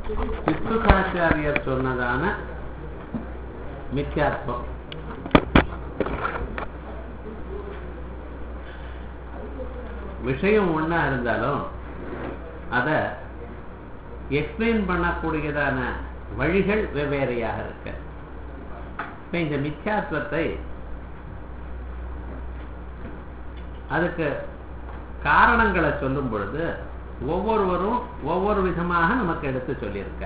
சித்துகாச்சாரியர் சொன்னதான மித்யாத்வம். விஷயம் ஒண்ணா இருந்தாலும் அதை எக்ஸ்பிளைன் பண்ணக்கூடியதான வழிகள் வெவ்வேறையாக இருக்கு. இந்த மித்யாத்வத்தை அதுக்கு காரணங்களை சொல்லும் பொழுது ஒவ்வொருவரும் ஒவ்வொரு விதமாக நமக்கு எடுத்து சொல்லியிருக்க.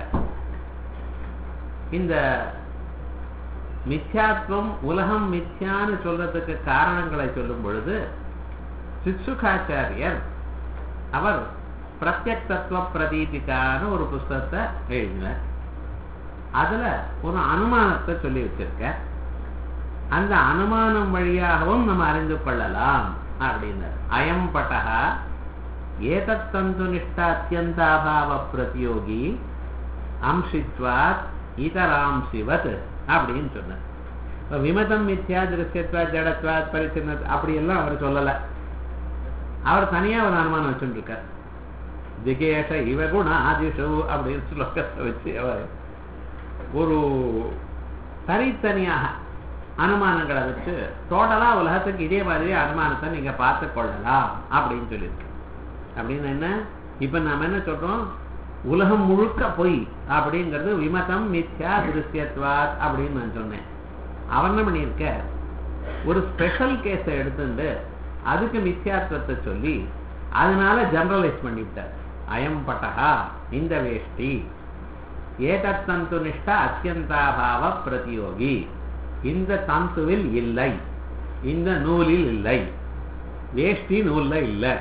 இந்த மித்யாத்வம் உலகம் மித்யான்னு சொல்றதுக்கு காரணங்களை சொல்லும் பொழுது சித்சுகாச்சாரியர் அவர் பிரத்யக்தத்துவ பிரதீபிகான ஒரு புஸ்தகத்தை எழுதினார். அதுல ஒரு அனுமானத்தை சொல்லி வச்சிருக்க. அந்த அனுமானம் வழியாகவும் நம்ம அறிந்து கொள்ளலாம் அப்படின்னு. அயம் பட்டகா ஏதத் தந்து நிஷ்டா அத்தியந்தாபாவ பிரதியோகி அம்சித்வாத் இதராம்சிவத் அப்படின்னு சொன்னார். விமதம் மித்யா திருஷ்யத்வாத் ஜடத்வாத் பரிச்சின்னத் அப்படியெல்லாம் அவர் சொல்லலை. அவர் தனியா ஒரு அனுமானம் வச்சுருக்கார். திகேஷ இவகுண ஆதிஷு அப்படின்னு ஸ்லோகத்தை வச்சு அவர் ஒரு தனித்தனியாக அனுமானங்களை வச்சு டோட்டலா உலகத்துக்கு இதே மாதிரி அனுமானத்தை நீங்க பார்த்து கொள்ளலாம் அப்படின்னு சொல்லியிருக்கு. அப்படின்னு என்ன, இப்ப நாம என்ன சொல்றோம், உலகம் முழுக்க பொய் அப்படிங்கிறது விமதம் மித்யா திருஷ்யத்வாத் அப்படின்னு நான் சொன்னேன். அவர் என்ன பண்ணியிருக்க, ஒரு ஸ்பெஷல் கேஸை எடுத்துட்டு அதுக்கு மித்யாத்வத்தை சொல்லி அதனால ஜெனரலைஸ் பண்ணிவிட்டார். அயம் பட்டகா இந்த வேஷ்டி ஏதத் தந்து நிஷ்டா அத்தியந்தாபாவ பிரதியோகி, இந்த தந்துவில் இல்லை, இந்த நூலில் இல்லை, வேஷ்டி நூல்ல இல்லை.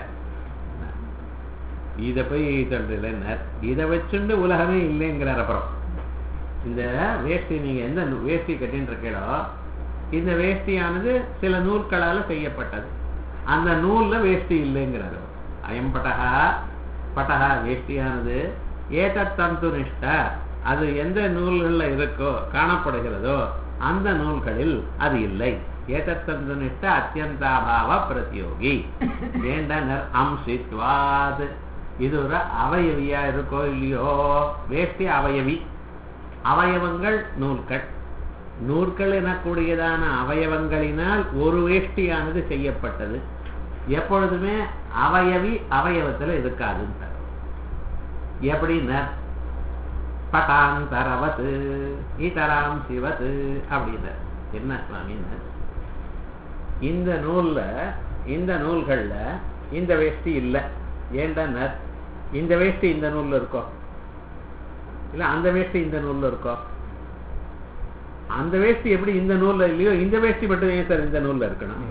இதை போய் சொல்றேன், இதை வச்சுண்டு உலகமே இல்லைங்கிறார். அப்புறம் இந்த வேஷ்டி நீங்க எந்த வேஷ்டி கட்டின்னு இருக்கீங்களோ இந்த வேஷ்டியானது சில நூல்களால செய்யப்பட்டது, அந்த நூல்ல வேஷ்டி இல்லைங்கிறார். அயம் பட்டகா பட்டகா வேஷ்டியானது ஏதத் தந்து நிஷ்டா அது எந்த நூல்கள்ல இருக்கோ காணப்படுகிறதோ அந்த நூல்களில் அது இல்லை. ஏதத் தந்து நிஷ்டா அத்தியந்தாபாவ பிரதியோகி வேண்டனர் அம்சித்வாத். இது ஒரு அவயவியா இருக்கோ இல்லையோ, வேஷ்டி அவயவி, அவயவங்கள் நூல்கள், நூல்கள் எனக்கூடியதான அவயவங்களினால் ஒரு வேஷ்டியானது செய்யப்பட்டது. எப்பொழுதுமே அவயவி அவயவத்துல இருக்காதுன்னு எப்படின்னா பட்டாந்தரவத் ஈதராம் சிவத் அப்படின்னு. என்ன சுவாமின்னு, இந்த நூல்ல இந்த நூல்கள்ல இந்த வேஷ்டி இல்லை. ஏண்டா இந்த வேஷ்டி இந்த நூல்ல இருக்கோ இல்ல அந்த வேஷ்டி இந்த நூல்ல இருக்கோ, அந்த வேஷ்டி எப்படி இந்த நூல்ல இல்லையோ இந்த வேஷ்டி மட்டும் ஏன் சார் இந்த நூல்ல இருக்கணும்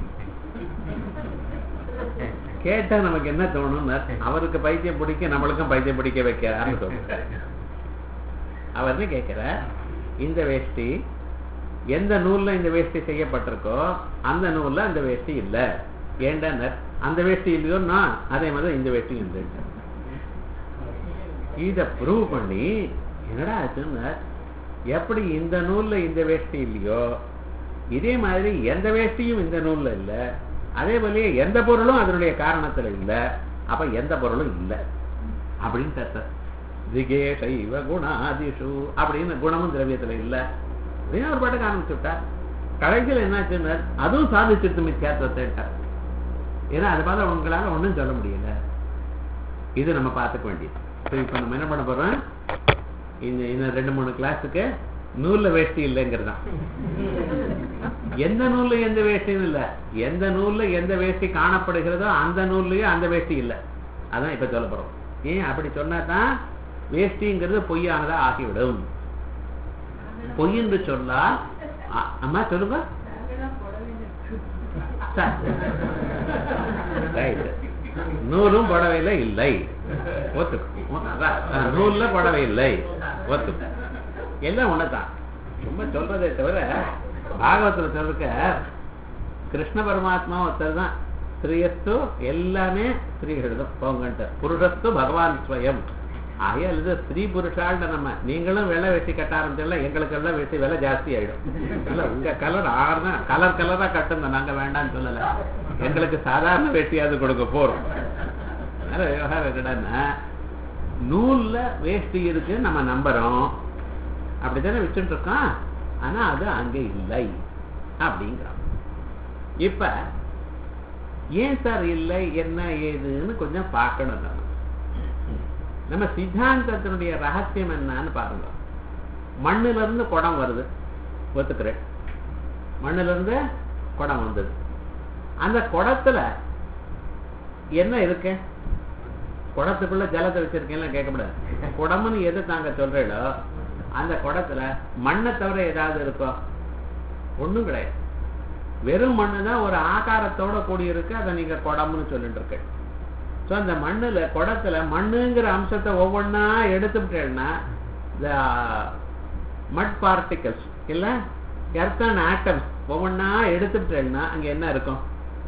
கேட்டா நமக்கு என்ன தோணும், அவருக்கு பைத்தியம் பிடிக்க நம்மளுக்கும் பைத்தியம் பிடிக்க வைக்கிறான்னு தோணுது. அவர் என்ன கேட்கிற, இந்த வேஷ்டி எந்த நூல்ல இந்த வேஷ்டி செய்யப்பட்டிருக்கோ அந்த நூல்ல அந்த வேஷ்டி இல்ல. ஏண்டா அந்த வேஷ்டி இல்லையோன்னா அதே மாதிரி இந்த வேஷ்டி இல்லை. இத ப்ரூவ் பண்ணி என்னடா ஆச்சுன்னா, எப்படி இந்த நூல்ல இந்த வேஷ்டி இல்லையோ இதே மாதிரி எந்த வேஷ்டியும் இந்த நூல்ல இல்ல, அதே போலயே எந்த பொருளும் அதனுடைய காரணத்துல இல்ல, அப்ப எந்த பொருளும் இல்லை அப்படின்னு தத்த. திகேஷ இவ குணாதிஷு அப்படின்னு குணமும் திரவியத்துல இல்ல அப்படின்னு ஒரு பாட்டுக்கு ஆரம்பிச்சுட்டார். கடைசியில் என்னாச்சுன்னா அதுவும் சாதிச்சிருத்து மித்யாத்வத்தை. ஏன்னா அது பார்த்து உங்களால ஒன்றும் சொல்ல முடியல. இது நம்ம பார்த்துக்க வேண்டியது. இப்ப நம்ம என்ன பண்ண போறோம், இன்னும் 2-3 கிளாஸுக்கு நூல்ல வேஷ்டி இல்லைங்கிறதான். எந்த நூல்ல எந்த வேஷ்டியும் இல்ல, எந்த நூல்ல எந்த வேஷ்டி காணப்படுகிறதோ அந்த நூல்லயும் அந்த வேஷ்டி இல்லை. அதான் இப்ப சொல்ல போறோம். ஏன் அப்படி சொன்னாதான் வேஷ்டிங்கிறது பொய்யானதா ஆகிவிடும். பொய் என்று சொல்லா அம்மா சொல்லுங்க, நூலும் புடவையில இல்லை ஒத்து, நூல்ல புடவை இல்லை ஒத்து, எல்லாம் ஒண்ணுதான். ரொம்ப சொல்றதே தவிர பாகவத்துல சொல்றக்க கிருஷ்ண பரமாத்மா ஒருத்தர் தான். ஸ்ரீயஸ்து எல்லாமே ஸ்ரீகள் தான் போங்கன்ட்டு, புருஷஸ்து பகவான் ஸ்வயம். ஆகையால் இது ஸ்ரீ புருஷால் நம்ம நீங்களும் வெள்ளை வேஷ்டி கட்ட ஆரம்பிச்சல, எங்களுக்கு எல்லாம் வேஷ்டி விலை ஜாஸ்தி ஆயிடும். இல்ல உங்க கலர் ஆறுனா கலர் கலரா கட்டுங்க, நாங்க வேண்டாம்னு சொல்லல, எங்களுக்கு சாதாரண வேஷ்டியாவது கொடுக்க போறோம். அதனால விவகாரம் என்னடான்னா நூல்ல வேஷ்டி இருக்கு நம்ம நம்புறோம், அப்படித்தானே வச்சுட்டு இருக்கோம். ஆனா அது அங்க இல்லை அப்படிங்கிறோம். இப்ப ஏன் சார் இல்லை, என்ன ஏதுன்னு கொஞ்சம் பார்க்கணும். நம்ம சித்தாந்தத்தினுடைய ரகசியம் என்னன்னு பாருங்க. மண்ணுல இருந்து குடம் வருது, ஒத்துக்கிறேன். மண்ணுல இருந்து குடம் வந்தது. அந்த குடத்துல என்ன இருக்கு? குடத்துக்குள்ள ஜலத்தை வச்சிருக்கேன் கேட்கக்கூடாது. குடம்னு எது தாங்க சொல்றீங்களோ அந்த குடத்துல மண்ணை தவிர ஏதாவது இருக்கோ? ஒண்ணும் கிடையாது. வெறும் மண்ணு தான் ஒரு ஆகாரத்தோட கூடி இருக்கு. அதை நீங்க குடம்னு சொல்லிட்டு இருக்க. ஸோ அந்த மண்ணுல குடத்துல மண்ணுங்கிற அம்சத்தை ஒவ்வொன்னா எடுத்துட்டேன்னா இந்த மட் பார்ட்டிகல்ஸ் இல்ல எர்த் அண்ட் ஆட்டம்ஸ் ஒவ்வொன்னா எடுத்துட்டேன்னா அங்க என்ன இருக்கும்?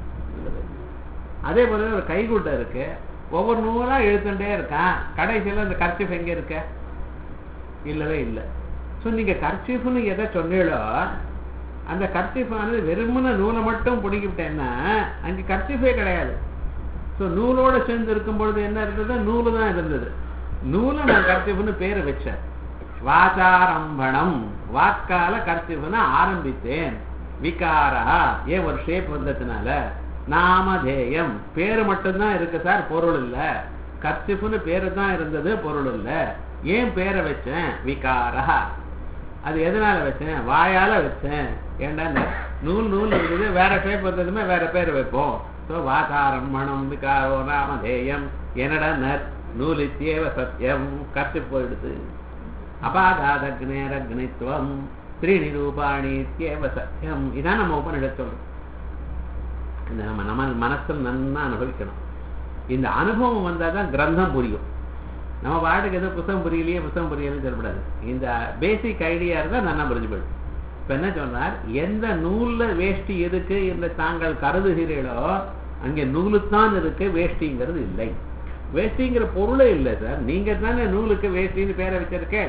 அதே போல ஒரு கைகுட்டை இருக்கு, ஒவ்வொரு நூலா இழுத்துட்டே இருக்கான். கடைசியில் இந்த கர்ச்சீஃப் எங்க இருக்க? இல்லவே இல்லை. ஸோ நீங்க கர்ச்சீஃப்னு எதை சொன்னீங்களோ அந்த கர்ச்சீஃப் ஆனது வெறுமன நூலை மட்டும் பிடிக்கிட்டேன்னா அங்கே கர்ச்சீஃபே கிடையாது. ஸோ நூலோட சேர்ந்து இருக்கும் பொழுது என்ன இருந்தது? நூலு தான் இருந்தது. நூலை நான் கர்ச்சீஃப்னு பேர் வச்சேன். வாச்சாரம்பணம், வாக்கால கர்ச்சீஃப்னு ஆரம்பித்தேன். விகாரா, ஏன் ஒரு ஷேப் வந்ததுனால. நாமதேயம், பேரு மட்டும்தான் இருக்கு சார், பொருள் இல்ல. கர்ச்சீஃப்னு பேரு தான் இருந்தது, பொருள் இல்ல. ஏன் பேரை வச்சேன்? விகாரா. அது எதனால வச்சேன்? வாயால வச்சேன். ஏண்டா நூல் நூல் இருந்தது, வேற ஷேப் வந்ததுமே வேற பேர் வைப்போம். ஸோ வாசாரம்பணம் விகாரோ நாமதேயம். என்னடா நூலித்தேவ சத்தியம், கர்ச்சீஃப் போயிடுது. அபாகாதக்னேரக்னித்வம் த்ரீணி ரூபாணித்யேவ சத்தியம். இதான் நம்ம உபநிடத் சொல்றோம். இந்த நம்ம மனசில் நன்னா அனுபவிக்கணும். இந்த அனுபவம் வந்தாதான் கிரந்தம் புரியும். நம்ம பாட்டுக்கு எதோ புத்தகம் புரியலைன்னு சொல்லக்கூடாது. இந்த பேசிக் ஐடியா இருந்தால் நல்லா புரிஞ்சு போயிடும். இப்ப என்ன சொன்னார்? எந்த நூல்ல வேஷ்டி எதுக்கு என்று தாங்கள் கருதுகிறீர்களோ அங்கே நூலுத்தான் இருக்கு, வேஷ்டிங்கிறது இல்லை. வேஷ்டிங்கிற பொருளே இல்லை சார். நீங்க தானே நூலுக்கு வேஷ்டின்னு பேரை வச்சிருக்கேன்.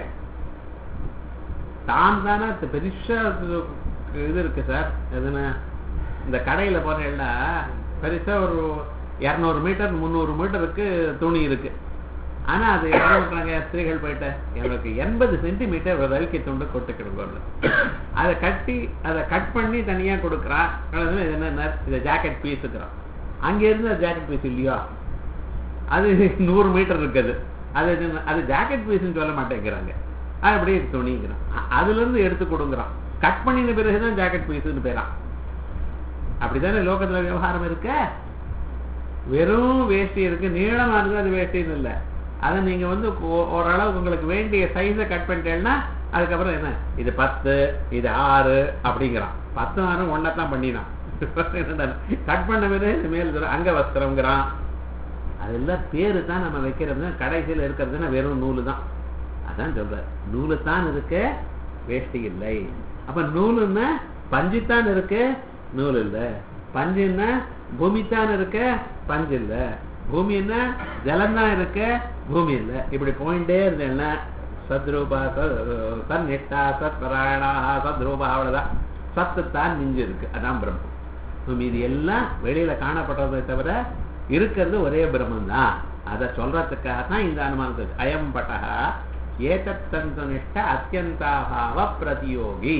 தான் தானே பெருசா இது இருக்கு சார். எதுனா இந்த கடையில போனேன்னா பெருசா ஒரு 200 மீட்டர் 300 மீட்டருக்கு துணி இருக்கு. ஆனா அது என்ன பண்றாங்க ஸ்திரீகள் போயிட்ட, எனக்கு 80 சென்டிமீட்டர் ஒரு ரவிக்கை துண்டு கொட்டுக்கிடுங்க. அதை கட்டி அதை கட் பண்ணி தனியா கொடுக்குறான். என்ன இதை ஜாக்கெட் பீஸ் இருக்கிறான். அங்க இருந்து ஜாக்கெட் பீஸ் இல்லையோ, அது 100 மீட்டர் இருக்குது. அது ஜாக்கெட் பீஸ்ன்னு சொல்ல மாட்டேங்கிறாங்க. அது அப்படியே துணிங்கிறான். அதுல இருந்து எடுத்து கொடுக்குறான். கட் பண்ணின பிறகுதான் ஜாக்கெட் பீஸ்ன்னு பேரான். அப்படித்தானே லோகத்துல விவகாரம் இருக்க. வெறும் வேஷ்டி இருக்கு, நீளமா இருக்கு, அது வேஷ்டின்னு இல்லை. அதை நீங்க ஓரளவு உங்களுக்கு வேண்டிய சைஸை கட் பண்ணிட்டேன்னா அதுக்கப்புறம் என்ன, இது 10 இது 6 அப்படிங்கிறான். 10 6 ஒன்னதான் பண்ணினான். கட் பண்ண பிறகு மேல் அங்க வஸ்திரம்ங்கிறான். அதெல்லாம் பேரு தான் நம்ம வைக்கிறது. கடைசியில் இருக்கிறதுன்னா வெறும் நூலு தான். அதான் சொல்ற, நூலு தான் இருக்கு, வேஷ்டி இல்லை. அப்ப நூலுன்னா பஞ்சுத்தான் இருக்கு, நூல் இல்ல. பஞ்சுன்னா பூமித்தான் இருக்கு, பஞ்சு இல்ல. பூமி என்ன ஜலம்தான் இருக்கு, பூமி இல்ல. இப்படி போயிட்டே இருந்தேன்னா சத்ரூபா சந்நிஷ்டா சத்பராயணா சத்ரூபா, அவ்வளவுதான். சத்துத்தான் மிஞ்சு இருக்கு. அதான் பிரம்மம். இது எல்லாம் வெளியில காணப்படுறதை தவிர இருக்கிறது ஒரே பிரம்மம் தான். அதை சொல்றதுக்காக தான் இந்த அனுமானத்துக்கு அயம் பட்டகா ஏதத் தந்துனிஷ்ட அத்தியந்தாபாவ பிரதியோகி.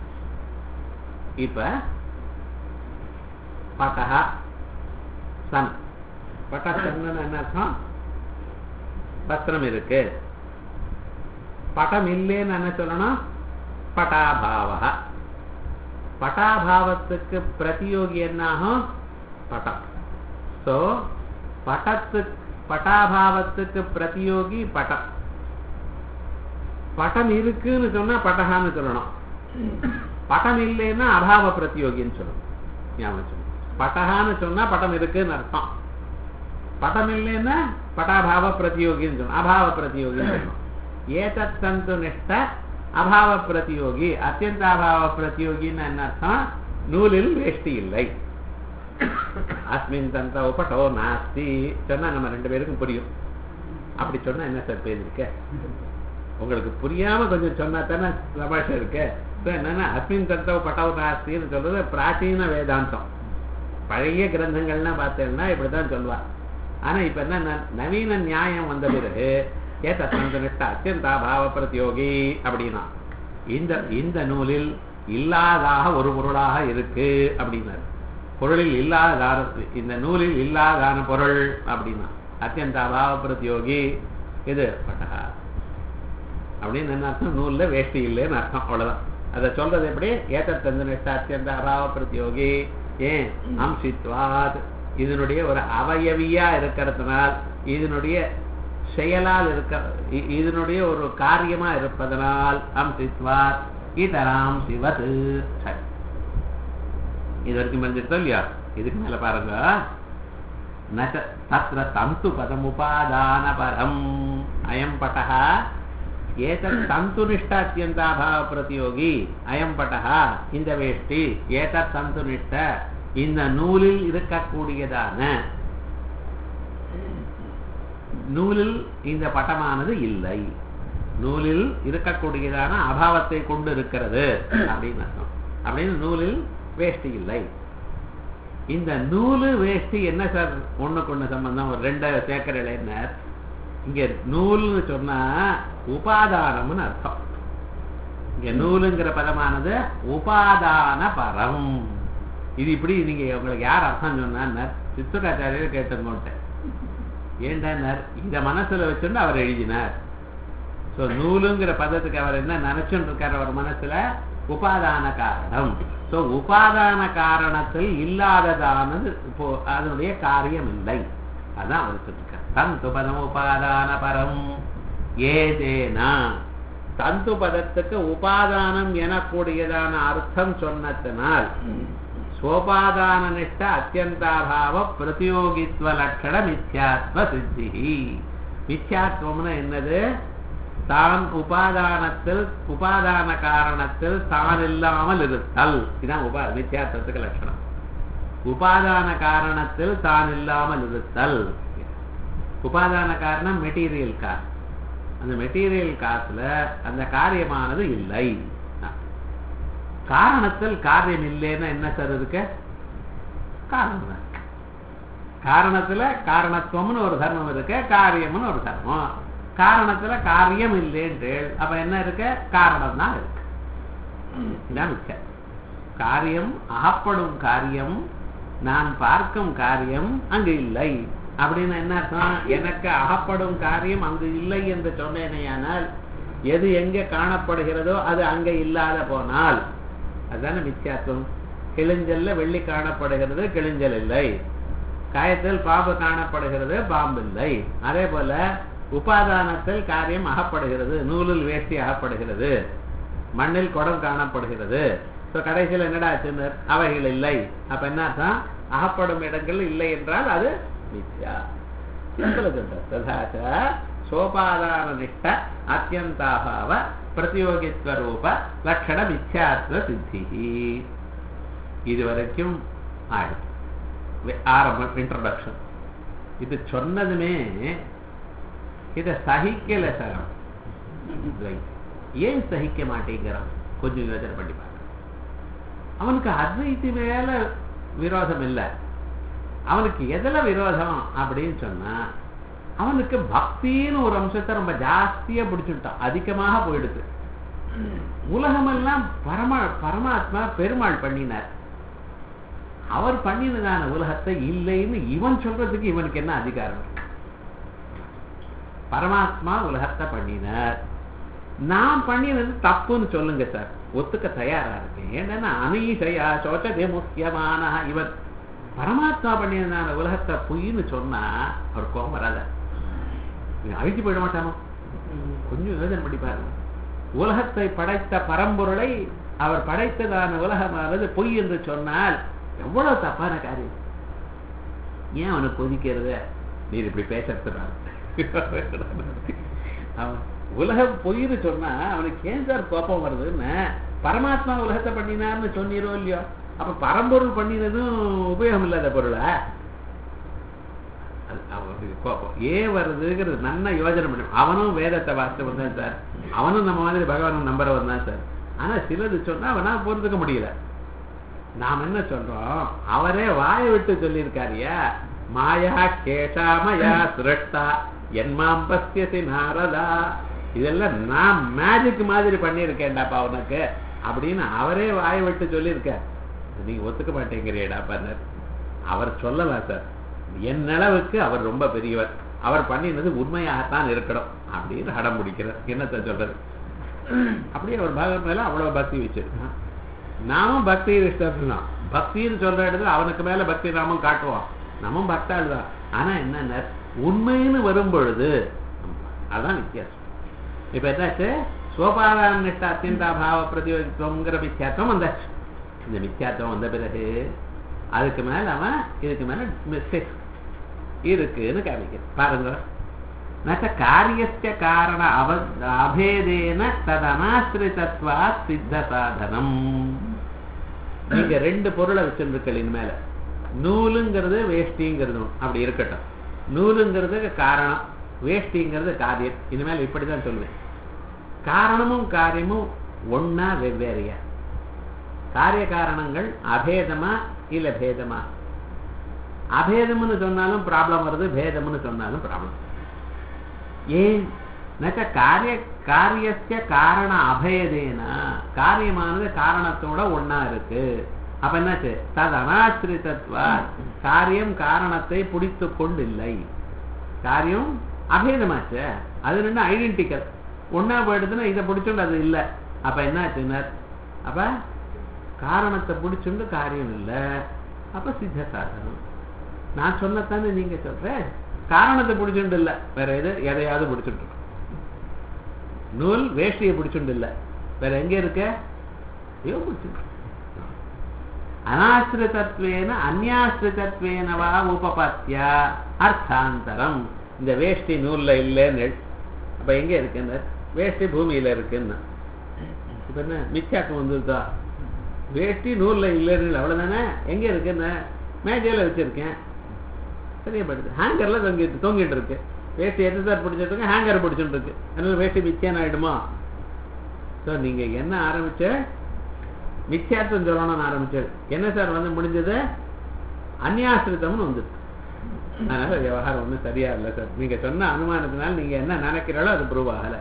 இப்ப பட்டகா சன், பட்டசன்னு என்ன அர்த்தம்? வஸ்திரம் இருக்கு. பட்டம் இல்லைன்னு என்ன சொல்லணும்? பட்டாபாவ. பட்டாபாவத்துக்கு பிரதியோகி என்ன ஆகும்? பட்டம். சோ பட்டாபாவத்துக்கு பிரதியோகி பட்டம். பட்டம் இருக்குன்னு சொன்னா பட்டகான்னு சொல்லணும். பட்டம் இல்லைன்னா அபாவ பிரதியோகின்னு சொல்லணும். ஞாபகம். பட்டகான்னு சொன்னா பட்டம் இருக்குன்னு அர்த்தம். பட்டம் இல்லைன்னா பட்டாபாவ பிரதியோகின்னு சொல்லணும், அபாவ பிரதியோகின்னு சொல்லணும். ஏதத் தந்து நிஷ்ட அபாவ பிரதியோகி, அத்தியந்தாபாவ பிரதியோகின்னு என்ன அர்த்தம்? நூலில் வேஷ்டி இல்லை. அஸ்மின் தந்த உபட்டோ நாஸ்தி சொன்னா நம்ம 2 பேருக்கும் புரியும். அப்படி சொன்னா என்ன சார் பேர் இருக்க? உங்களுக்கு புரியாம கொஞ்சம் சொன்னா தானே சபாஷம் இருக்கு. என்னன்னா அஸ்மின் தந்த உபட்டோ நாஸ்தின்னு சொல்றது பிராச்சீன வேதாந்தம். பழைய கிரந்தங்கள்லாம் பார்த்தேன்னா இப்படிதான் சொல்லுவா. ஆனா இப்ப என்ன நவீன நியாயம் வந்த பிறகு ஏதத்சந்துனிஷ்ட அத்தியந்தாபாவ பிரத்யோகி அப்படின்னா இந்த நூலில் இல்லாதாக ஒரு பொருளாக இருக்கு அப்படின்னாரு. பொருளில் இல்லாதான இந்த நூலில் இல்லாதான பொருள் அப்படின்னா அத்தியந்தாபாவ பிரத்யோகி இது பட்டா அப்படின்னு என்ன அர்த்தம்? நூல்ல வேஷ்டி இல்லைன்னு அர்த்தம், அவ்வளவுதான். அதை சொல்றது எப்படி? ஏதத்சந்துனிஷ்ட அத்தியந்த அபாவ பிரத்யோகி. ஏன்? அம்சித்வாத், இதனுடைய ஒரு அவயவியா இருக்கிறதுனால், இதனுடைய செயலால் இருக்க, இதனுடைய ஒரு காரியமா இருப்பதனால் அம்சித்வாத் இதராம் சிவத். சரி, இது வரைக்கும் புரிஞ்சிருத்தோம் இல்லையா? இதுக்கு மேல பாருங்க, தத்ர தந்து பதம் உபாதான பரம் அயம் பட்டः ஏதத் தந்துனிஷ்ட அத்தியந்தாபாவ பிரத்யோகி அயம் பட்டः இந்த வேஷ்டி ஏதத் தந்துனிஷ்ட இந்த நூலில் இருக்கக்கூடியதான நூலில் இந்த பட்டமானது இல்லை, நூலில் இருக்கக்கூடியதான அபாவத்தை கொண்டு இருக்கிறது அப்படின்னு அர்த்தம். அப்படின்னு நூலில் வேஷ்டி இல்லை. இந்த நூலு வேஷ்டி என்ன சார் ஒண்ணுக்கு ஒண்ணு சம்பந்தம்? ஒரு ரெண்டு சேர்க்கிற என்ன? இங்க நூல்னு சொன்னா உபாதானம்னு அர்த்தம். இங்க நூலுங்கிற பதமானது உபாதான பரம். இது இப்படி நீங்க உங்களுக்கு யார் அர்த்தம் சொன்னா சித்துராச்சாரியர் கேட்டுங்கோட்ட. ஏண்டார் இந்த மனசுல வச்சுட்டு அவர் எழுதினார். சோ நூலுங்கிற பதத்துக்கு அவர் என்ன நினைச்சுட்டு இருக்காரு அவர் மனசுல? உபாதான காரணம். சோ உபாதான காரணத்தில் இல்லாததானது இப்போ அதனுடைய காரியம் இல்லை, அதான் அவர் சொல்லிருக்கார். தந்து பதம் உபாதான பரம் ஏதேனா. தந்து பதத்துக்கு உபாதானம் எனக்கூடியதான அர்த்தம் சொன்னதனால் சோபாதான நிஷ்ட அத்தியந்தாபாவ பிரதியோகித்வ லட்சண மித்யாத்வ சித்தி. மித்யாத்வம்னா என்னது? தான் உபாதானத்தில் உபாதான காரணத்தில் தான் இல்லாமல் இருத்தல். இதுதான் மித்யாத்வத்துக்கு லட்சணம். உபாதான காரணத்தில் தான் இல்லாமல் இருத்தல். உபாதான காரணம் மெட்டீரியல் காசு. அந்த மெட்டீரியல் காசுல அந்த காரியமானது இல்லை. காரணத்தில் காரியம் இல்லைன்னா என்ன சார் இருக்கு? காரணம். காரணத்துல காரணத்துவம்னு ஒரு தர்மம் இருக்கு, காரியம்னு ஒரு தர்மம். காரணத்துல காரியம் இல்லைன்னு அப்ப என்ன இருக்கு? காரணம் தான் இருக்கு. காரியம் அகப்படும் காரியம், நான் பார்க்கும் காரியம் அங்கு இல்லை அப்படின்னு என்ன அர்த்தம்? எனக்கு அகப்படும் காரியம் அங்கு இல்லை என்று சொன்னேனையானால் எது எங்க காணப்படுகிறதோ அது அங்க இல்லாத போனால் அதுதானே மித்யாத்துவம். கிழிஞ்சல்ல வெள்ளி காணப்படுகிறது, கிழிஞ்சல் இல்லை. காயத்தில் பாம்பு காணப்படுகிறது, பாம்பு இல்லை. அதே போல உபாதானத்தில் காரியம் அகப்படுகிறது, நூலில் வேஷ்டி அகப்படுகிறது, மண்ணில் குடம் காணப்படுகிறது. கடைசியில் என்னடா ஆச்சுன்னு அவைகள் இல்லை. அப்ப என்ன அர்த்தம்? அகப்படும் இடங்கள் இல்லை என்றால் அது மித்யா. ததாச்ச சோபாதான நிஷ்ட அத்தியந்தாபாவ பிரதியோகித்வ ரூப லட்சண மித்யாத்வ சித்தி. இதுவரைக்கும் ஆரம்பம், இன்ட்ரோடக்ஷன். இது சொன்னதுமே இத சகிக்கல சார். ஏன் சகிக்க மாட்டேங்கிறான்? கொஞ்சம் யோசனை பண்ணி பாருங்க. அவனுக்கு அத்வைத்தி மேல விரோதம் இல்லை, அவனுக்கு எதுல விரோதம் அப்படின்னு சொன்னா அவனுக்கு பக்தின்னு ஒரு அம்சத்தை ரொம்ப ஜாஸ்தியா பிடிச்சுட்டான், அதிகமாக போயிடுது. உலகமெல்லாம் பரமாத்மா பெருமாள் பண்ணினார். அவர் பண்ணினதான உலகத்தை இல்லைன்னு இவன் சொல்றதுக்கு இவனுக்கு என்ன அதிகாரம்? பரமாத்மா உலகத்தை பண்ணினார், நான் பண்ணினது தப்புன்னு சொல்லுங்க சார், ஒத்துக்க தயாரா இருக்கேன். ஏன்னா அனீசையா சோச்சதே முக்கியமான இவர் பரமாத்மா பண்ணினதான உலகத்தை பொய்ன்னு சொன்னா அவர் கோபம் வராத, அழிச்சு போயிட மாட்டானோ? கொஞ்சம் யோசனை பண்ணி பாருங்க. உலகத்தை படைத்த பரம்பொருளை அவர் படைத்ததான உலகமானது பொய் என்று சொன்னால் எவ்வளவு தப்பான காரியம். ஏன் அவனுக்கு கொதிக்கிறது? நீர் இப்படி பேசுறான். அவன் உலகம் பொய்னு சொன்னா அவனுக்கு ஏன் சார் கோபம் வருதுன்னு? பரமாத்மா உலகத்தை பண்ணினார்னு சொன்னீரோ இல்லையோ, அப்ப பரம்பொருள் பண்ணினதும் உபயோகம் இல்லாத பொருளா? அவனுக்கு கோபம் ஏன் வருதுங்கிறது நல்லா யோசனை பண்ணும். அவனும் வேதத்தை வாசித்தவன் தான் சார், அவனும் நம்ம மாதிரி பகவான் நம்புறவன் தான் சார். ஆனா சிலது சொன்னா அவனா பொறுத்துக்க முடியல. நாம் என்ன சொல்றோம்? அவரே வாயை விட்டு சொல்லியிருக்காரியா, மாயா கேஷாமயா சிரஷ்டா என்மாம் பஸ்யசி நாரதா, இதெல்லாம் நான் மேஜிக் மாதிரி பண்ணியிருக்கேன்டாப்பா உனக்கு அப்படின்னு அவரே வாய் விட்டு சொல்லியிருக்கார். நீங்க ஒத்துக்க மாட்டேங்கிறீடா பண்ணர். அவர் சொல்லலாம் சார், என் அளவுக்கு அவர் ரொம்ப பெரியவர், அவர் பண்ணினது உண்மையாகத்தான் இருக்கணும் அப்படின்னு அடம் பிடிக்கிறார். என்னத்தை சொல்றது? அப்படியே அவர் பகவத் மேல அவ்வளவு பக்தி வச்சிருக்கான். நாமும் பக்தி தான். பக்தின்னு சொல்ற இடத்துல அவனுக்கு மேல பக்தி நாமும் காட்டுவோம். நம்மும் பக்தாள் தான். ஆனா என்ன உண்மைன்னு வரும் பொழுது அதான் வித்தியாசம். இப்ப என்னாச்சு, சோபாதான நிஷ்ட அத்தியந்தா பாவ பிரதியோகித்துவங்கிற மித்யாத்வம் வந்தாச்சு. இந்த மித்யாத்வம் வந்த பிறகு அதுக்கு மேல அவன் இதுக்கு மேல மிஸ்டேக் இருக்குன்னு காமிக்கிறான். பாருங்க, நச்ச காரியஸ்ய காரண அபேதேன ததனாஸ்ரிதத்வா சித்த சாதனம். நீங்க ரெண்டு பொருளை வச்சிருக்கீங்க இனிமேல. நூலுங்கிறது வேஷ்டிங்கிறது அப்படி இருக்கட்டும். நூலுங்கிறது காரணம், வேஷ்டிங்கிறது காரியம். இனிமேல் இப்படிதான் சொல்லுவேன். காரணமும் காரியமும் ஒன்னா வெவ்வேறையா? காரிய காரணங்கள் அபேதமா இல்ல பேதமா? அபேதம்னு சொன்னாலும் ப்ராப்ளம் வருது, பேதம்னு சொன்னாலும் ப்ராப்ளம். ஏன்? காரியஸ்ய காரண அபேதேனா, காரியமானது காரணத்தோட ஒன்னா இருக்கு. அப்ப என்னாச்சு, தது அனாஸ்ரிதத்வா, காரியம் காரணத்தை பிடித்து கொண்டு இல்லை. காரியம் அபேதமாச்சு, அது ரெண்டு ஐடென்டிக்கல். ஒன்னா போயிடுதுன்னா இதை பிடிச்சுண்டு அது இல்லை. அப்ப என்னாச்சுன்னா, அப்ப காரணத்தை பிடிச்சுண்டு காரியம் இல்லை. அப்ப சித்த சாதனம். நான் சொன்னதானே நீங்க சொல்ற, காரணத்தை பிடிச்சுண்டு இல்லை, வேற எதையாவது பிடிச்சுட்டு இருக்கோம். நூல் வேஷ்டியை பிடிச்சுண்டு இல்லை, வேற எங்க இருக்க பிடிச்சுட்டு. அனாஸ்ரிதத்வேன அந்யாஸ்ரிதத்வேனவா உபபத்யா அர்த்தாந்தரம். இந்த வேஷ்டி நூல்ல இல்லைன்னு, அப்ப எங்க இருக்குன்னு, வேஷ்டி பூமியில இருக்குன்னு. இப்ப என்ன மிச்சாக்கம் வந்துருக்கா? வேஷ்டி நூல்ல இல்லைன்னு அவ்வளவுதானே. எங்க இருக்குன்னு, மேஜையில வச்சிருக்கேன், சரியாப்படுது. ஹேங்கர்ல தொங்கிட்டு இருக்கு. வேஷ்டி எது சார் பிடிச்சிட்டு இருக்கு? ஹேங்கர் பிடிச்சிட்டு இருக்கு. அதனால வேஷ்டி மிச்சியான் ஆயிடுமா? நீங்க என்ன ஆரம்பிச்ச, மித்யார்த்தம் சொல்லணும்னு ஆரம்பிச்சது. என்ன சார் வந்து முடிஞ்சது? அந்யாசிரிதம்னு வந்துருக்கு. அதனால விவகாரம் ஒன்றும் சரியா இல்லை சார். நீங்க சொன்ன அனுமானத்தினால நீங்க என்ன நினைக்கிறீங்களோ அது ப்ரூவ் ஆகல.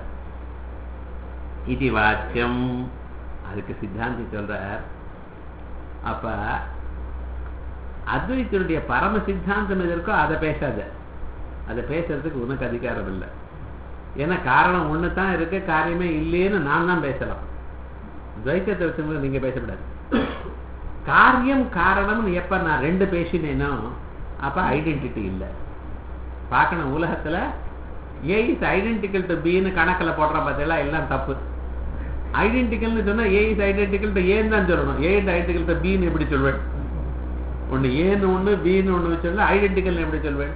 இது வாக்கியம். அதுக்கு சித்தாந்தி சொல்றார், அப்ப அத்வைத்தினுடைய பரம சித்தாந்தம் எது இருக்கோ அதை பேசாத. அதை பேசுறதுக்கு உனக்கு அதிகாரம் இல்லை. ஏன்னா காரணம் ஒண்ணு தான் இருக்கு, காரியமே இல்லைன்னு நான் தான் பேசலாம். துவைத்தத்தை வச்சு நீங்க பேசக்கூடாது. காரியம் காரணம்னு எப்ப நான் ரெண்டு பேசினேனோ அப்ப ஐடென்டிட்டி இல்லை. பார்க்கணும், உலகத்துல ஏ இஸ் ஐடென்டிக்கல் டு பின்னு கணக்கில் போடுற பார்த்தீங்களா, எல்லாம் தப்பு. ஐடென்டிக்கல்னு சொன்னா ஏ இஸ் ஐடென்டிக்கல் டு ஏன்னு தான் சொல்லணும். ஏ இஸ் ஐடென்டிக்கல் டு பின்னு எப்படி சொல்வேன்? ஒண்ணு ஏன்னு ஒண்ணு பின்னு ஒண்ணு வச்சு ஐடென்டிக்கல் எப்படி சொல்வேன்?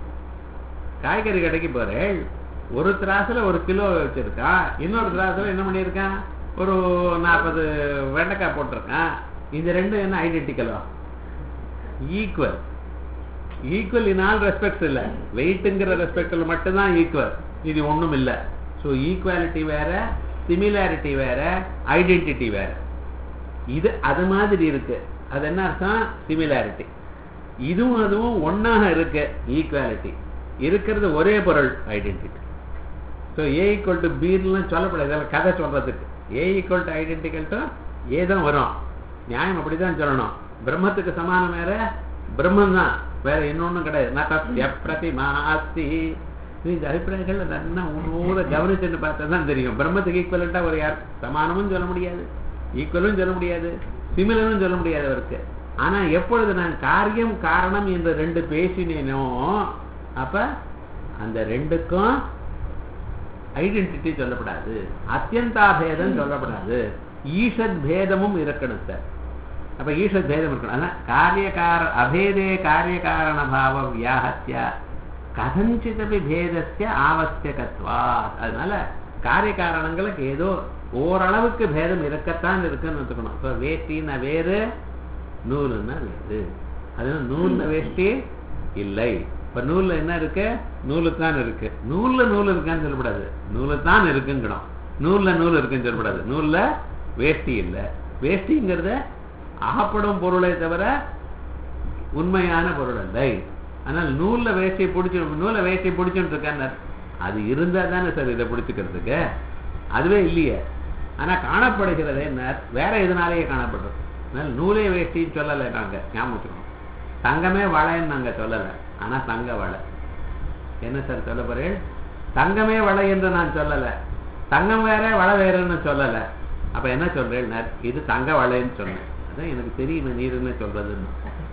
காய்கறி கடைக்கு போறேன், ஒரு திராசுல 1 கிலோ வச்சிருக்கான், இன்னொரு திராசுல என்ன பண்ணியிருக்கான், ஒரு 40 வெண்டைக்காய் போட்டிருக்கான். இந்த ரெண்டும் என்ன ஐடென்டிக்கலா? Equal. Equal in all respects இல்ல, வெயிட்ங்கிற ரெஸ்பெக்ட்ல மட்டும்தான் ஈக்குவல், இது ஒண்ணும் இல்ல. ஸோ ஈக்குவாலிட்டி வேற, சிமிலாரிட்டி வேற, ஐடென்டிட்டி வேற. இது அது மாதிரி இருக்கு. அது என்ன அர்த்தம்? சிமிலாரிட்டி. இதுவும் அதுவும் ஒன்னாக இருக்கு, ஈக்குவாலிட்டி. இருக்கிறது ஒரே பொருள், identity. So A equal to பீர்லாம் சொல்லப்படாது, இதெல்லாம் கதை சொல்றதுக்கு. A equal to identical to A தான் வரும். நியாயம் அப்படிதான் சொல்லணும். பிரம்மத்துக்கு சமானம் வேற, பிரம்மன் தான் வேற, இன்னொன்னும் கிடையாது. பிரதிமாஸ்தி. இந்த அபிப்பிராயங்கள் நல்லா உன்னோட கவனிச்சுன்னு பார்த்தா தான் தெரியும். பிரம்மத்துக்கு ஈக்குவலண்டா ஒரு யார் சமானமும் சொல்ல முடியாது, ஈக்குவலும் சொல்ல முடியாது, சிமிலரும் சொல்ல முடியாது அவருக்கு. ஆனா எப்பொழுது நான் காரியம் காரணம் என்று ரெண்டு பேசினேனோ அப்ப அந்த ரெண்டுக்கும் ஐடென்டிட்டி சொல்லப்படாது, அத்தியந்தாபேதம் சொல்லப்படாது, ஈஷத் பேதமும் இருக்கணும் சார். அப்ப ஈஷத் பேதம் இருக்கணும். ஆனா காரியகார அபேதே காரிய காரண பாவ வியாஹத்யா கதஞ்சிதபி பேதஸ்ய ஆவசியகத்வா. அதனால காரிய காரணங்களுக்கு ஏதோ ஓரளவுக்கு பேதம் இருக்கத்தான் இருக்குன்னு வச்சுக்கணும். வேஷ்டின்னா வேறு, நூலுன்னா வேறு. அதனால நூல்ல வேஷ்டி இல்லை. இப்ப நூல்ல என்ன இருக்கு? நூலுத்தான் இருக்கு. நூல்ல நூல் இருக்கான்னு சொல்லக்கூடாது, நூலுத்தான் இருக்குங்கணும். நூல்ல நூல் இருக்குன்னு சொல்லக்கூடாது. நூல்ல வேஷ்டி இல்லை. வேஷ்டிங்கிறத அகப்படும் பொருளை தவிர உண்மையான பொருள் இல்லை. ஆனால் நூலை வேஷ்டியை பிடிச்சுட்டு இருக்கான்னு அது இருந்தா தானே சார் இதை பிடிச்சிக்கிறதுக்கு, அதுவே இல்லையே. ஆனா காணப்படுகிறது என்ன வேற எதனாலேயே காணப்படுறது. அதனால நூலே வேஷ்டின்னு சொல்லலை, நாங்க ஞாபகம் வச்சுக்கணும். தங்கமே வளைன்னு நாங்க சொல்லலை, ஆனா தங்க வளை என்ன சார் சொல்ல போறேன்? தங்கமே வளை என்று நான் சொல்லலை, தங்கம் வேற வளை வேறன்னு சொல்லலை. அப்ப என்ன சொல்றேன்? இது தங்க வளைன்னு சொன்னேன். அதான் எனக்கு தெரியுமே நீருன்னு சொல்றதுன்னு.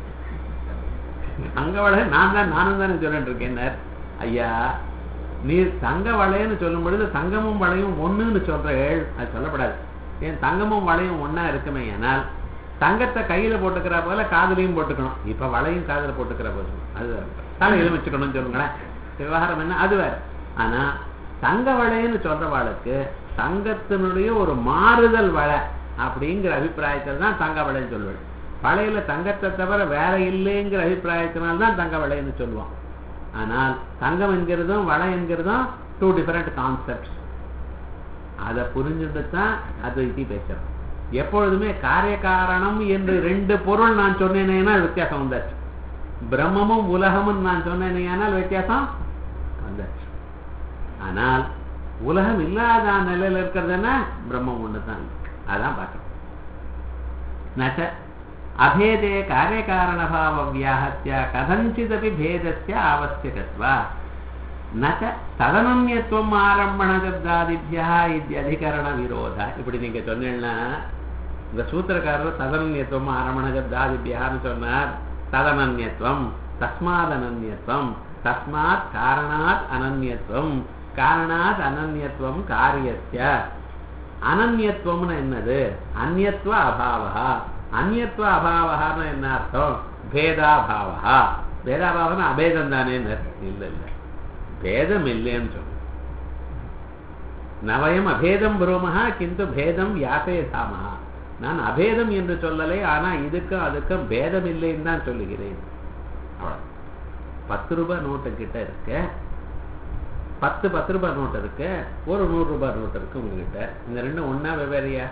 தங்க வளை நானும் தானே சொல்லிட்டு இருக்கேன். ஐயா நீர் தங்க வளைன்னு சொல்லும் பொழுது தங்கமும் வளையும் ஒண்ணுன்னு சொல்றேன், அது சொல்லப்படாது. ஏன் தங்கமும் வளையும் ஒன்னா இருக்குமே, ஆனால் தங்கத்தை கையில போட்டுக்கிற போல காதலையும் போட்டுக்கணும். இப்ப வளையும் காதல போட்டுக்கிற போது அது தலையில வச்சுக்கணும்னு சொல்லுங்களேன். விவகாரம் என்ன அது வேற. ஆனா தங்க வளைன்னு சொல்றவாளுக்கு தங்கத்தினுடைய ஒரு மாறுதல் வளை அப்படிங்கிற அபிப்பிராயத்தில் தான் தங்க வளைன்னு சொல்லுவேன். வளையில தங்கத்தை தவிர வேற இல்லைங்கிற அபிப்பிராயத்தினால்தான் தங்க வளைன்னு சொல்லுவான். ஆனால் தங்கம் என்கிறதும் வளை என்கிறதும் 2 டிஃபரெண்ட் கான்செப்ட்ஸ். அதை புரிஞ்சுட்டு தான் அத்வைதி பேசுறோம். எப்பொழுதுமே காரிய காரணம் என்று 2 பொருள் நான் சொன்னேனேனா வித்தியாசம் வந்தாச்சு. பிரம்மமும் உலகமும் நான் சொன்னேனால் வித்தியாசம் வந்தாச்சு. ஆனால் உலகம் இல்லாத நிலையில இருக்கிறதுன்னா பிரம்மம் ஒண்ணுதான். அதான் பார்க்கணும். நச்ச அபேதே காரிய காரண பாவ வியாஹத்யா கதஞ்சிதபி பேதஸ்ய ஆவஸ்யகத்வா நச்ச ததனன்யத்துவம் ஆரம்பண சப்தாதிபியா இத்தியதிகரண விரோத. இப்படி நீங்க சொன்னீங்கன்னா இந்த சூத்திரக்காரர் ததனன்யத்துவம் ஆரம்பண சப்தாதிபியான்னு சொன்னார். ததனன்யத்துவம் தஸ்மாத் அனன்யத்துவம், தஸ்மாத் காரணாத் அனன்யத்துவம், காரணாத் அனன்யத்துவம் காரியஸ்ய. அனன்யத்துவம்னு என்னது? அந்யத்வ அபாவா. அந்யத்வ அபாவன்னு என்ன அர்த்தம்? பேதாபாவா. பேதாபாவனா அபேதம் தானே? இல்ல இல்ல, பேதம் இல்லைன்னு சொல்ல. நவயம் அபேதம் புரோமஹா கிந்து பேதம் யாசேதாமஹா. நான் அபேதம் என்று சொல்லலை, ஆனா இதுக்கும் அதுக்கும் பேதம் இல்லைன்னு தான் சொல்லுகிறேன். 10 ரூபாய் நோட்டு கிட்ட இருக்கு, 10 ரூபாய் நோட்டு இருக்கு, ஒரு 100 ரூபாய் நோட்டு இருக்கு உங்ககிட்ட. இந்த ரெண்டும் ஒன்னா வெவ்வேறையா?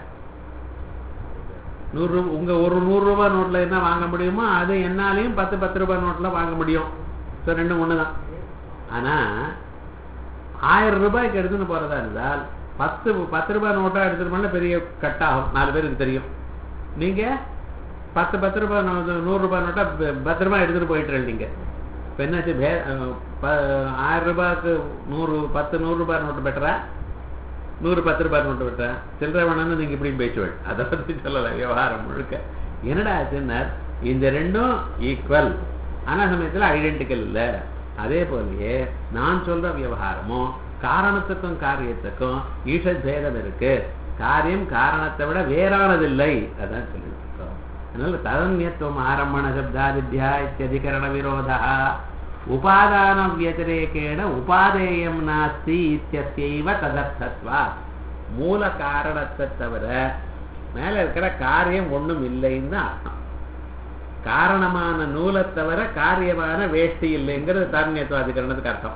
100 உங்க ஒரு 100 ரூபாய் நோட்ல என்ன வாங்க முடியுமோ அது என்னாலையும் 10 ரூபாய் நோட்ல வாங்க முடியும். ரெண்டும் ஒண்ணுதான். ஆனா 1000 ரூபாய்க்கு எடுத்துன்னு போறதா இருந்தால் 10 ரூபாய் நோட்டா எடுத்துட்டு போனா பெரிய கட்டாகும், 4 பேருக்கு தெரியும். நீங்க 10 ரூபாய் 100 ரூபாய் நோட்டா பத்திரமா எடுத்துட்டு போயிட்டு இருந்தீங்க. இப்ப என்னாச்சு? 1000 ரூபாய்க்கு 100 ரூபாய் நோட்டு பெட்டரா, 10 ரூபாய் நோட்டு பெட்டரா? சில்லறை வேணும்னு நீங்க இப்படி பேச்சுவேள். அதை பத்தி சொல்லல, விவகாரம் முழுக்க என்னடா ஆச்சுன்னா இந்த ரெண்டும் ஈக்குவல், ஆனா சமயத்துல ஐடென்டிக்கல் இல்ல. அதே போலயே நான் சொல்ற விவகாரமும் காரணத்துக்கும் காரியத்துக்கும் ஈஷத் பேதம் இருக்கு. காரியம் காரணத்தை விட வேறானதில்லை, அதான் சொல்லிட்டு இருக்கோம். அதனால ததன்யத்துவம் ஆரம்பண சப்தாதிபியா இத்தியதிகரண விரோதா உபாதான வியதிரேகேண உபாதேயம் நாஸ்தி இத்தியஸ்யைவ ததர்த்தத்வா. மூல காரணத்தை தவிர மேல இருக்கிற காரியம் ஒண்ணும் இல்லைன்னு அர்த்தம். காரணமான நூலை தவிர காரியமான வேஷ்டி இல்லைங்கிறது தாரண்யத்துவாதிகரணத்துக்கு அர்த்தம்.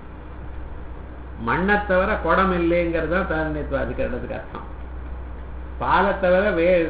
மண்ணை தவிர குடம் இல்லைங்கிறது தான் தாரண்யத்துவாதிகரணத்துக்கு அர்த்தம். பாலை தவிர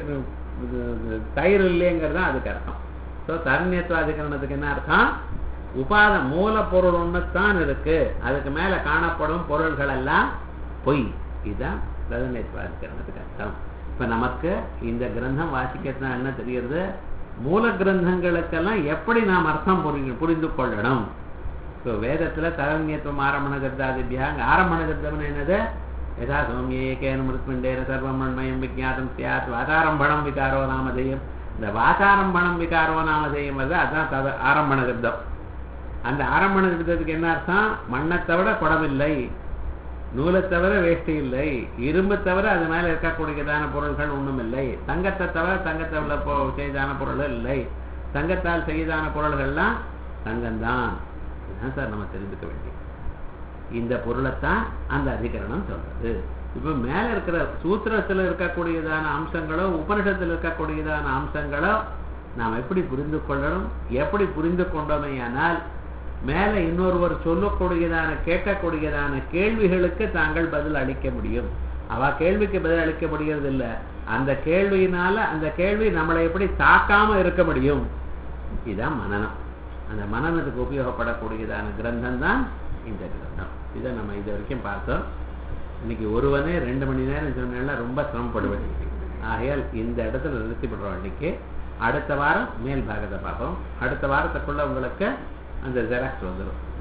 தயிர் இல்லைங்கிறது தான் அதுக்கு அர்த்தம். ஸோ தாரண்யத்துவாதிகரணத்துக்கு என்ன அர்த்தம்? உபாத மூல பொருள் ஒண்ணுத்தான் இருக்கு, அதுக்கு மேல காணப்படும் பொருள்கள் எல்லாம் பொய். இதுதான் தாரண்யத்துவாதிகரணத்துக்கு அர்த்தம். இப்ப நமக்கு இந்த கிரந்தம் வாசிக்கிறதுனா என்ன தெரியுது? மூல கிரந்தங்களுக்கெல்லாம் எப்படி நாம் அர்த்தம் புரிந்து கொள்ளணும். இப்போ வேதத்துல தரண்யத்துவம் ஆரம்பண சப்தாதிபியா, ஆரம்பண சப்தம்னு என்னது? யதா சௌமியேகேன மிருத்மண்டேன சர்வம் மண்மயம் விஜாதம் சியாத் வாசாரம்பணம் விகாரோ நாமதேயம். இந்த வாசாரம்பணம் விகாரோ நாமதேயம் வந்து அதான் ஆரம்பண சப்தம். அந்த ஆரம்பண சப்தத்துக்கு என்ன அர்த்தம்? மண்ணை தவிர குடமில்லை, நூலை தவிர வேஷ்டி இல்லை, இரும்பு தவிர அது மேல இருக்கக்கூடியதான பொருள்கள் ஒன்றும் இல்லை, தங்கத்தை தவிர தங்கத்தை செய்தான பொருள்கள் இல்லை, தங்கத்தால் செய்தான பொருள்கள்லாம் தங்கம்தான். இதுதான் சார் நம்ம தெரிஞ்சுக்க வேண்டிய. இந்த பொருளைத்தான் அந்த அதிகரணம் சொல்றது. இப்ப மேல இருக்கிற சூத்திரத்துல இருக்கக்கூடியதான அம்சங்களோ உபனிஷத்துல இருக்கக்கூடியதான அம்சங்களோ நாம் எப்படி புரிந்து கொள்ளணும்? எப்படி புரிந்து கொண்டோமே ஆனால் மேல இன்னொருவர் சொல்லக்கூடியதான கேட்கக்கூடியதான கேள்விகளுக்கு தாங்கள் பதில் அளிக்க முடியும். அவ கேள்விக்கு பதில் அளிக்க முடியறது இல்லை, அந்த கேள்வியினால அந்த கேள்வி நம்மளை எப்படி தாக்காம இருக்க முடியும். இதுதான் மனனம். அந்த மனநத்துக்கு உபயோகப்படக்கூடியதான கிரந்தம் தான் இந்த கிரந்தம். இதை நம்ம இது வரைக்கும் பார்த்தோம். இன்னைக்கு ஒருவனே 2 மணி நேரம் சொன்னா ரொம்ப சிரமப்படுவேன். ஆகையால் இந்த இடத்துல நிறுத்தி விடுறோம். இன்னைக்கு அடுத்த வாரம் மேல் பாகத்தை பார்ப்போம். அடுத்த வாரத்துக்குள்ள உங்களுக்கு அந்த ஜெராக்ஸ் வந்துடும்.